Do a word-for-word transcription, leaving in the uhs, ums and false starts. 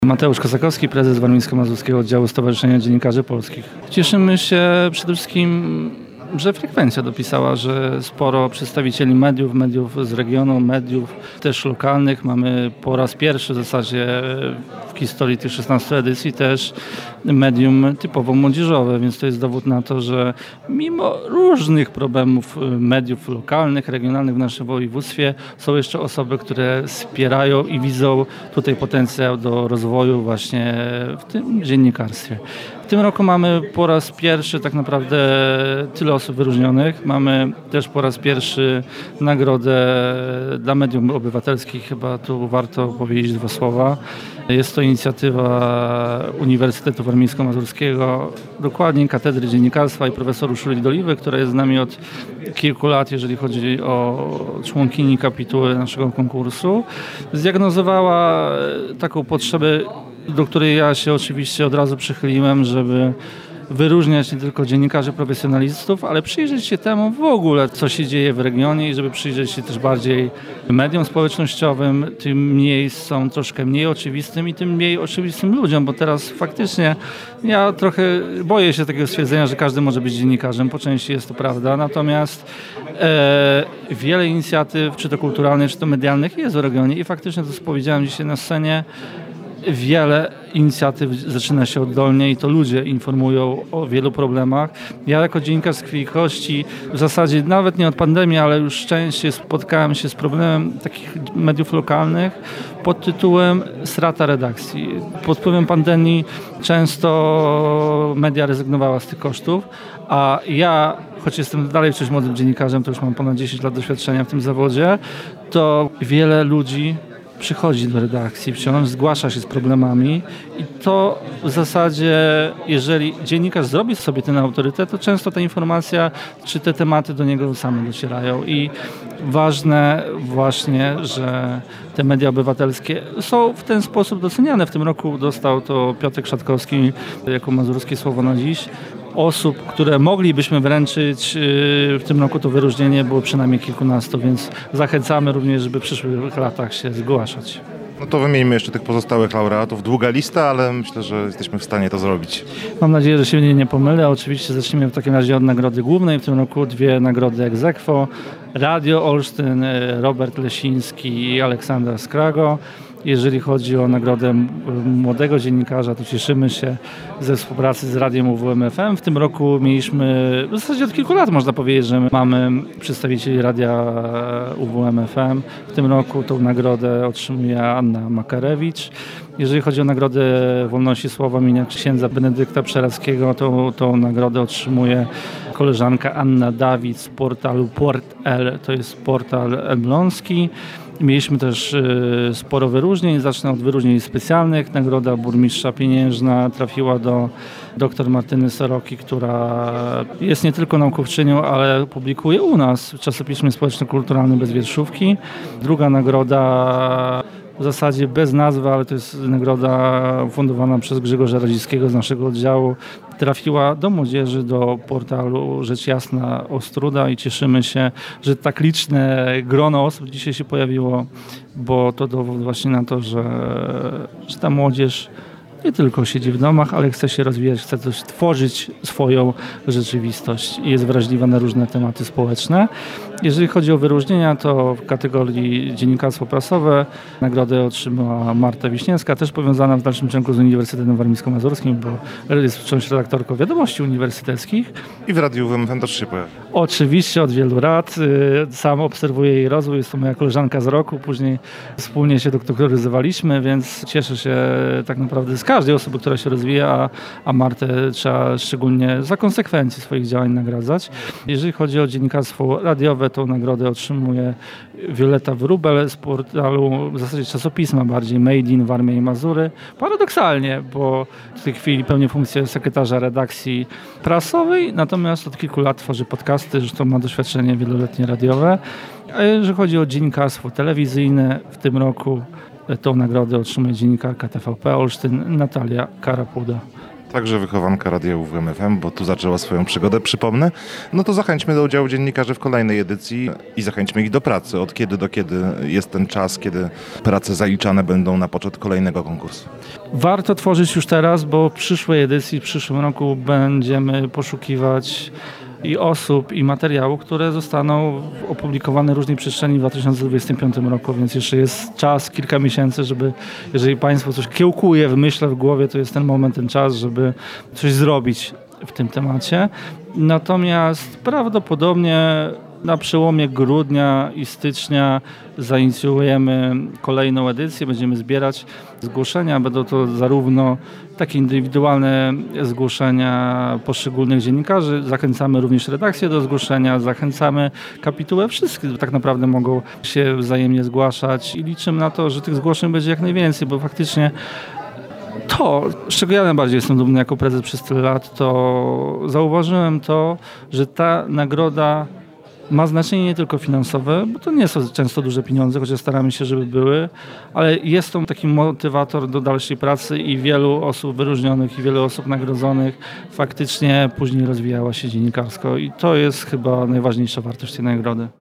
Mateusz Kosakowski, prezes Warmińsko-Mazurskiego Oddziału Stowarzyszenia Dziennikarzy Polskich. Cieszymy się przede wszystkim, że frekwencja dopisała, że sporo przedstawicieli mediów, mediów z regionu, mediów też lokalnych. Mamy po raz pierwszy w zasadzie w historii tych szesnastu edycji też medium typowo młodzieżowe, więc to jest dowód na to, że mimo różnych problemów mediów lokalnych, regionalnych w naszym województwie są jeszcze osoby, które wspierają i widzą tutaj potencjał do rozwoju właśnie w tym dziennikarstwie. W tym roku mamy po raz pierwszy tak naprawdę tyle osób wyróżnionych. Mamy też po raz pierwszy nagrodę dla mediów obywatelskich. Chyba tu warto powiedzieć dwa słowa. Jest to inicjatywa Uniwersytetu Warmińsko-Mazurskiego, dokładnie Katedry Dziennikarstwa i profesor Urszuli Doliwy, która jest z nami od kilku lat, jeżeli chodzi o członkini kapituły naszego konkursu. Zdiagnozowała taką potrzebę, do której ja się oczywiście od razu przychyliłem, żeby wyróżniać nie tylko dziennikarzy profesjonalistów, ale przyjrzeć się temu w ogóle, co się dzieje w regionie i żeby przyjrzeć się też bardziej mediom społecznościowym, tym miejscom troszkę mniej oczywistym i tym mniej oczywistym ludziom, bo teraz faktycznie ja trochę boję się takiego stwierdzenia, że każdy może być dziennikarzem, po części jest to prawda, natomiast e, wiele inicjatyw, czy to kulturalnych, czy to medialnych jest w regionie i faktycznie, to co powiedziałem dzisiaj na scenie, wiele inicjatyw zaczyna się oddolnie i to ludzie informują o wielu problemach. Ja jako dziennikarz z krwi i kości w zasadzie nawet nie od pandemii, ale już częściej spotkałem się z problemem takich mediów lokalnych pod tytułem strata redakcji. Pod wpływem pandemii często media rezygnowały z tych kosztów, a ja, choć jestem dalej wciąż młodym dziennikarzem, to już mam ponad dziesięć lat doświadczenia w tym zawodzie, to wiele ludzi przychodzi do redakcji, wciąż zgłasza się z problemami i to w zasadzie, jeżeli dziennikarz zrobi sobie ten autorytet, to często ta informacja czy te tematy do niego same docierają i ważne właśnie, że te media obywatelskie są w ten sposób doceniane. W tym roku dostał to Piotrek Szatkowski jako Mazurskie Słowo na Dziś. Osób, które moglibyśmy wręczyć w tym roku to wyróżnienie było przynajmniej kilkunastu, więc zachęcamy również, żeby w przyszłych latach się zgłaszać. No to wymieńmy jeszcze tych pozostałych laureatów. Długa lista, ale myślę, że jesteśmy w stanie to zrobić. Mam nadzieję, że się nie pomylę. Oczywiście zacznijmy w takim razie od nagrody głównej. W tym roku dwie nagrody ex aequo. Radio Olsztyn, Robert Lesiński i Aleksander Skrago. Jeżeli chodzi o nagrodę młodego dziennikarza, to cieszymy się ze współpracy z Radiem U W M F M. W tym roku mieliśmy, w zasadzie od kilku lat można powiedzieć, że mamy przedstawicieli Radia U W M F M. W tym roku tą nagrodę otrzymuje Anna Makarewicz. Jeżeli chodzi o nagrodę wolności słowa imienia księdza Benedykta Przerackiego, to tą nagrodę otrzymuje koleżanka Anna Dawid z portalu Port.l, to jest portal elbląski. Mieliśmy też y, sporo wyróżnień. Zacznę od wyróżnień specjalnych. Nagroda burmistrza pieniężna trafiła do dr Martyny Soroki, która jest nie tylko naukowczynią, ale publikuje u nas w czasopiśmie społeczno-kulturalnym Bez wierszówki. Druga nagroda w zasadzie bez nazwy, ale to jest nagroda fundowana przez Grzegorza Radzieckiego z naszego oddziału. Trafiła do młodzieży, do portalu Rzecz Jasna Ostruda i cieszymy się, że tak liczne grono osób dzisiaj się pojawiło, bo to dowód właśnie na to, że, że ta młodzież nie tylko siedzi w domach, ale chce się rozwijać, chce coś tworzyć swoją rzeczywistość i jest wrażliwa na różne tematy społeczne. Jeżeli chodzi o wyróżnienia, to w kategorii dziennikarstwo prasowe nagrodę otrzymała Marta Wiśniewska, też powiązana w dalszym ciągu z Uniwersytetem Warmińsko-Mazurskim, bo jest wciąż redaktorką Wiadomości Uniwersyteckich. I w Radiu U W M F M też się pojawia. Oczywiście od wielu lat. Sam obserwuję jej rozwój, jest to moja koleżanka z roku, później wspólnie się doktoryzowaliśmy, więc cieszę się tak naprawdę z każdej osoby, która się rozwija, a, a Martę trzeba szczególnie za konsekwencje swoich działań nagradzać. Jeżeli chodzi o dziennikarstwo radiowe, tą nagrodę otrzymuje Wioleta Wróbel z portalu, w zasadzie czasopisma bardziej, Made in Warmia i Mazury. Paradoksalnie, bo w tej chwili pełni funkcję sekretarza redakcji prasowej, natomiast od kilku lat tworzy podcasty, zresztą ma doświadczenie wieloletnie radiowe. A jeżeli chodzi o dziennikarstwo telewizyjne, w tym roku tą nagrodę otrzymuje dziennikarka T V P Olsztyn Natalia Karapuda. Także wychowanka Radia U W M F M, bo tu zaczęła swoją przygodę, przypomnę. No to zachęćmy do udziału dziennikarzy w kolejnej edycji i zachęćmy ich do pracy. Od kiedy do kiedy jest ten czas, kiedy prace zaliczane będą na poczet kolejnego konkursu? Warto tworzyć już teraz, bo w przyszłej edycji, w przyszłym roku będziemy poszukiwać i osób, i materiałów, które zostaną opublikowane w różnej przestrzeni w dwa tysiące dwudziestym piątym roku, więc jeszcze jest czas, kilka miesięcy, żeby, jeżeli Państwo coś kiełkuje w myśle, w głowie, to jest ten moment, ten czas, żeby coś zrobić w tym temacie. Natomiast prawdopodobnie na przełomie grudnia i stycznia zainicjujemy kolejną edycję, będziemy zbierać zgłoszenia, będą to zarówno takie indywidualne zgłoszenia poszczególnych dziennikarzy, zachęcamy również redakcję do zgłoszenia, zachęcamy kapitułę, wszyscy tak naprawdę mogą się wzajemnie zgłaszać i liczymy na to, że tych zgłoszeń będzie jak najwięcej, bo faktycznie to, z czego ja najbardziej jestem dumny jako prezes przez tyle lat, to zauważyłem to, że ta nagroda ma znaczenie nie tylko finansowe, bo to nie są często duże pieniądze, chociaż staramy się, żeby były, ale jest to taki motywator do dalszej pracy i wielu osób wyróżnionych i wielu osób nagrodzonych faktycznie później rozwijała się dziennikarsko i to jest chyba najważniejsza wartość tej nagrody.